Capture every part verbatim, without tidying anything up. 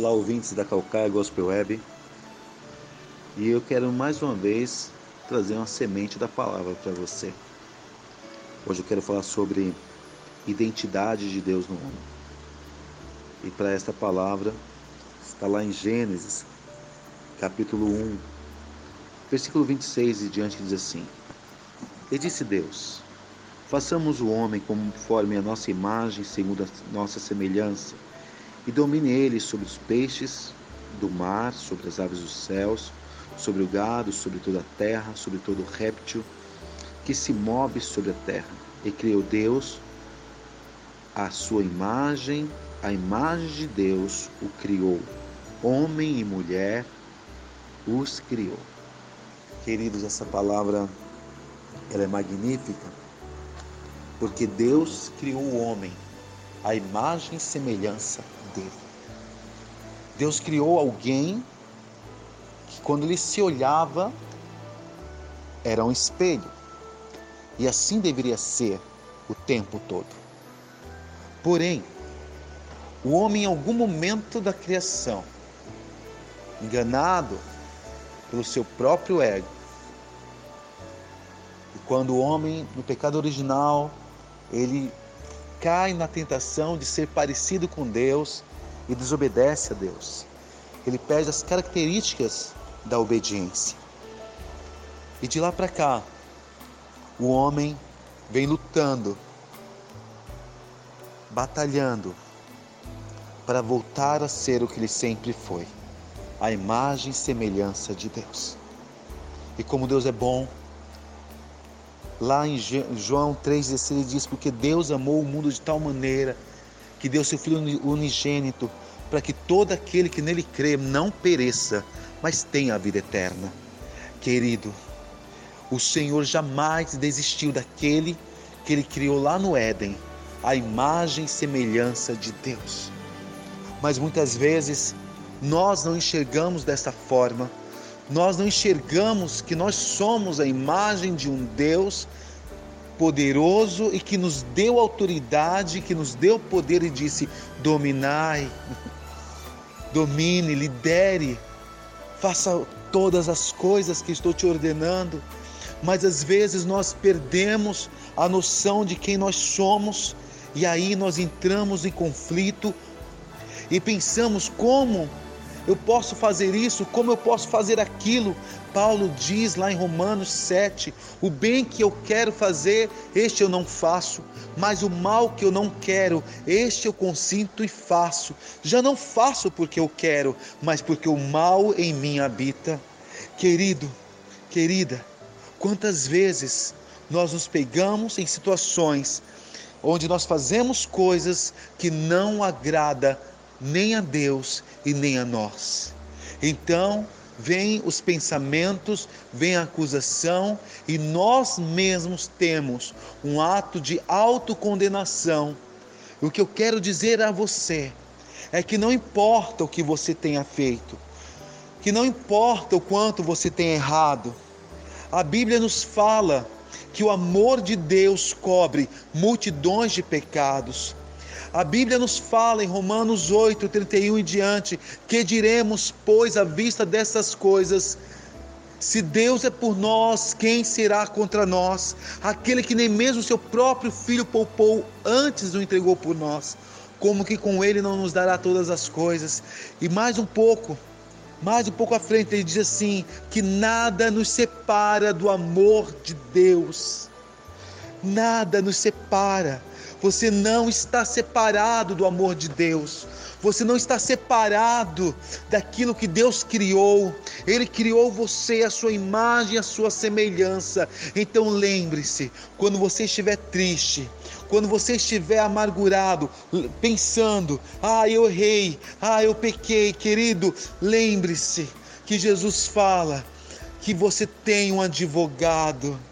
Olá, ouvintes da Calcaia Gospel Web. E eu quero mais uma vez trazer uma semente da palavra para você. Hoje eu quero falar sobre identidade de Deus no homem. E para esta palavra está lá em Gênesis, capítulo um, versículo vinte e seis e diante, que diz assim: E disse Deus: façamos o homem conforme a nossa imagem, segundo a nossa semelhança, e domine ele sobre os peixes do mar, sobre as aves dos céus, sobre o gado, sobre toda a terra, sobre todo réptil que se move sobre a terra. E criou Deus a sua imagem, a imagem de Deus o criou, homem e mulher os criou. Queridos, essa palavra ela é magnífica, porque Deus criou o homem à imagem e semelhança dele. Deus criou alguém que, quando ele se olhava, era um espelho. E assim deveria ser o tempo todo. Porém, o homem, em algum momento da criação, enganado pelo seu próprio ego, e quando o homem, no pecado original, ele cai na tentação de ser parecido com Deus e desobedece a Deus. Ele perde as características da obediência. E de lá para cá, o homem vem lutando, batalhando para voltar a ser o que ele sempre foi, a imagem e semelhança de Deus. E como Deus é bom, lá em João três dezesseis ele diz: porque Deus amou o mundo de tal maneira que deu seu Filho unigênito, para que todo aquele que nele crê não pereça, mas tenha a vida eterna. Querido, o Senhor jamais desistiu daquele que ele criou lá no Éden, a imagem e semelhança de Deus. Mas muitas vezes nós não enxergamos dessa forma. Nós não enxergamos que nós somos a imagem de um Deus poderoso e que nos deu autoridade, que nos deu poder e disse: dominai, domine, lidere, faça todas as coisas que estou te ordenando. Mas às vezes nós perdemos a noção de quem nós somos e aí nós entramos em conflito e pensamos: como eu posso fazer isso? Como eu posso fazer aquilo? Paulo diz lá em Romanos sete, o bem que eu quero fazer, este eu não faço, mas o mal que eu não quero, este eu consinto e faço. Já não faço porque eu quero, mas porque o mal em mim habita. Querido, querida, quantas vezes nós nos pegamos em situações onde nós fazemos coisas que não agradam nem a Deus e nem a nós. Então vem os pensamentos, vem a acusação e nós mesmos temos um ato de autocondenação. O que eu quero dizer a você é que não importa o que você tenha feito, que não importa o quanto você tenha errado, a Bíblia nos fala que o amor de Deus cobre multidões de pecados. A Bíblia nos fala em Romanos oito, trinta e um e diante: que diremos, pois, à vista dessas coisas? Se Deus é por nós, quem será contra nós? Aquele que nem mesmo seu próprio Filho poupou, antes o entregou por nós, como que com ele não nos dará todas as coisas? E mais um pouco, mais um pouco à frente ele diz assim, que nada nos separa do amor de Deus. Nada nos separa. Você não está separado do amor de Deus. Você não está separado daquilo que Deus criou. Ele criou você, a sua imagem, a sua semelhança. Então lembre-se, quando você estiver triste, quando você estiver amargurado, pensando: ah, eu errei, ah, eu pequei, querido, lembre-se que Jesus fala que você tem um advogado.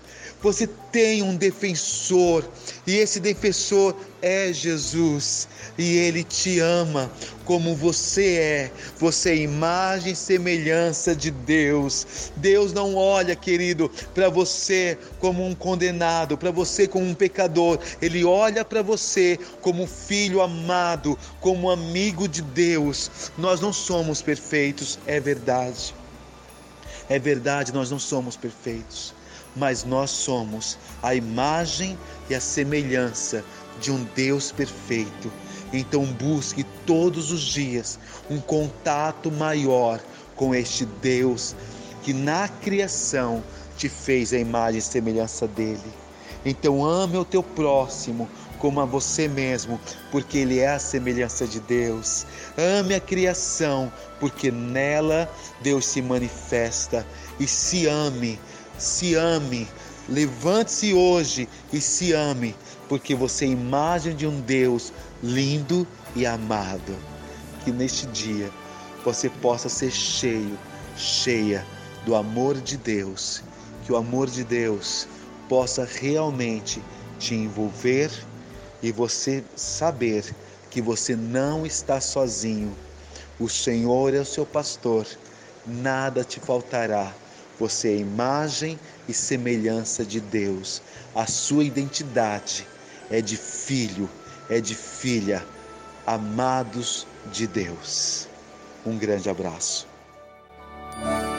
Você tem um defensor, e esse defensor é Jesus, e Ele te ama como você é. Você é imagem e semelhança de Deus. Deus não olha, querido, para você como um condenado, para você como um pecador. Ele olha para você como filho amado, como amigo de Deus. Nós não somos perfeitos, é verdade. É verdade, nós não somos perfeitos, mas nós somos a imagem e a semelhança de um Deus perfeito. Então busque todos os dias um contato maior com este Deus que na criação te fez a imagem e semelhança dele. Então ame o teu próximo como a você mesmo, porque ele é a semelhança de Deus. Ame a criação, porque nela Deus se manifesta. E se ame, se ame, levante-se hoje e se ame, porque você é imagem de um Deus lindo e amado. Que neste dia você possa ser cheio, cheia do amor de Deus, que o amor de Deus possa realmente te envolver e você saber que você não está sozinho. O Senhor é o seu pastor, nada te faltará. Você é imagem e semelhança de Deus. A sua identidade é de filho, é de filha, amados de Deus. Um grande abraço.